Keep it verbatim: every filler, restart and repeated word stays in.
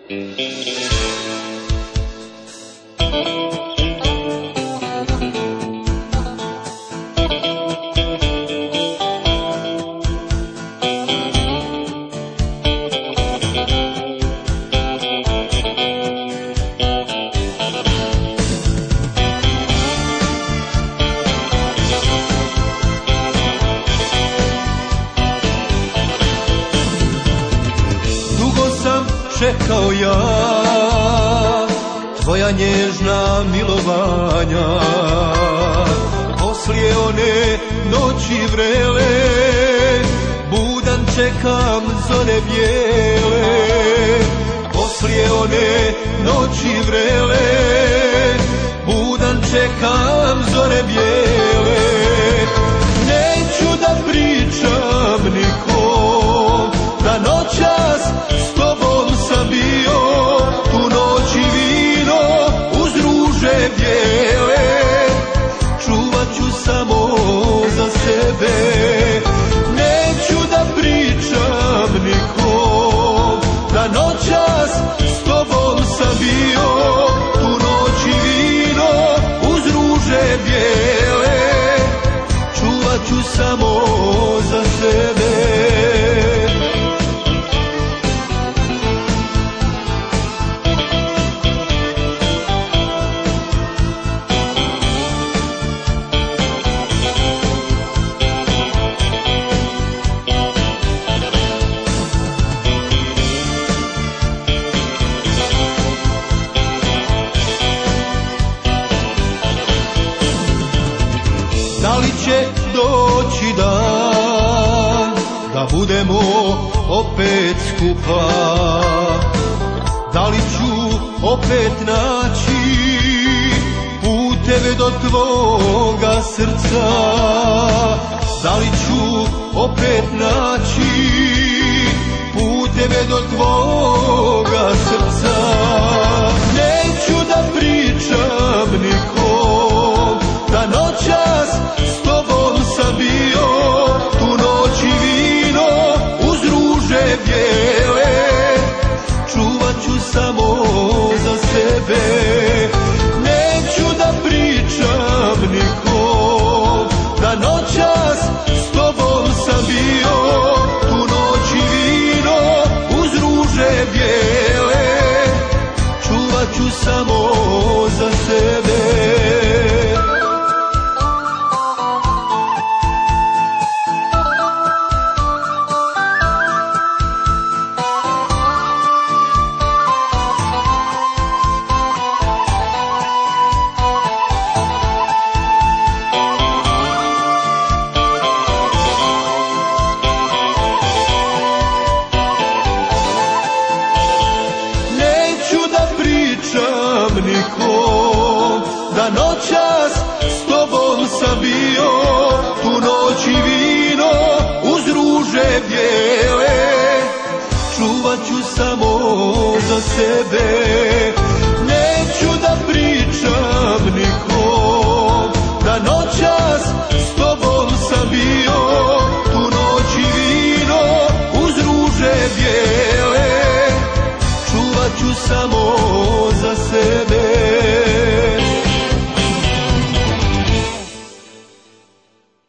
Čekao ja tvoja nježna milovanja, poslije one noći vrele, budan čekam zore bijele. Poslije one noći vrele, budan čekam zore bijele. Neću da pričam nikom da noćas s tobom sam bio, tu noć i vino uz ruže bijele. Čuvat ću samo za sebe, neću da pričam nikom da noćas s tobom sam bio, tu noć i vino uz ruže bijele. Čuvat ću samo za sebe. Da li će doći dan da budemo opet skupa? Da li ću opet naći puteve do tvoga srca? Da li ću opet naći puteve do tvoga srca? Neću da pričam nikom da noćas s tobom sam bio, tu noć i vino uz ruže bijele. Čuvat ću samo za sebe, neću da pričam nikom da noćas s tobom sam bio, tu noć i vino uz ruže bijele. Čuvat ću samo za sebe. Nikom da noćas s tobom sam bio, tu noć i vino uz ruže bijele. Čuvat ću samo za sebe,